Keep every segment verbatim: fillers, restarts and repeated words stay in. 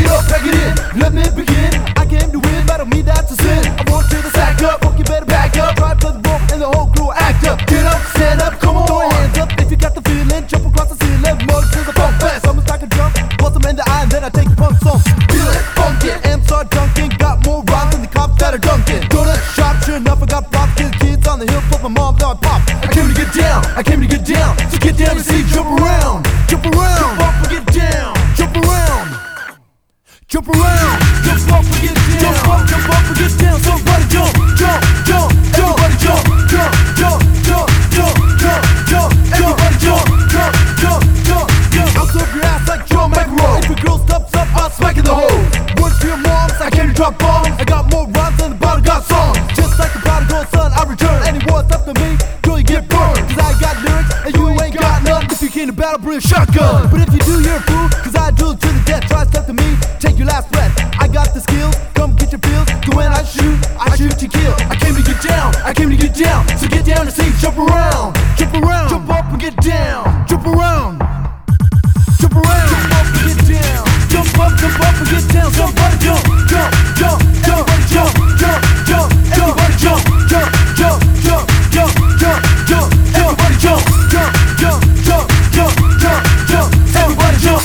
it up, pack it in, let me begin. I came to win, battle me, that's a sin. I want you to sack up, fuck you better back up. Drive to the rope and the whole crew act up. Get up, stand up, come on, throw your hands up if you got the feeling. Jump across the ceiling, mugs to the funk fest. Someone's like a jump, bust them in the eye and then I take the punk song. Feel it, funk it, and start dunking. Got more rhymes than the cops that are dunking. Go to the shop, sure enough I got props. Kids, kids on the hill, flip my mom, now I pop. I came to get down, I came to get down. So get down and see, jump around, jump around, jump up and get down, jump around, jump around, jump up and get down, jump up, jump up and get down. Somebody jump, jump, jump, everybody jump, jump, jump, jump, jump, jump, jump, everybody jump, jump, jump, jump, jump. I'll serve your ass like Joe McEnroe. If your girl steps up, I'll smack in the hole. Words to your moms, I came to drop bombs. I got more rhymes than the bottle got songs. Just like the prodigal son, I return. Any what's up to me, girl, you get burned. Cause I got lyrics and you ain't got none. If you came to battle, bring a shotgun. But if you do, you're a fool, cause I do it to the death. Try step to me, take your last breath. I got the skills, come get your pills. Cause when I shoot, I shoot to kill. I came to get down, I came to get down. So get down and say jump around, jump around, jump up and get down, jump around, jump around, jump up and get down, jump up, jump up and get down. Somebody jump, jump, jump, everybody jump, jump, jump, everybody jump, jump, jump, jump, jump, jump, jump, everybody jump, jump, jump, jump, jump, jump, jump, everybody jump.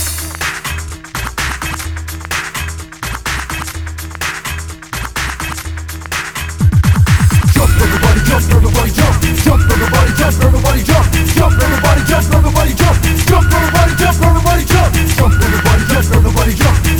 Jump, everybody jump, everybody jump, jump, everybody jump, everybody jump, jump, everybody jump, everybody jump, jump, everybody jump, everybody jump, jump, everybody jump, everybody jump.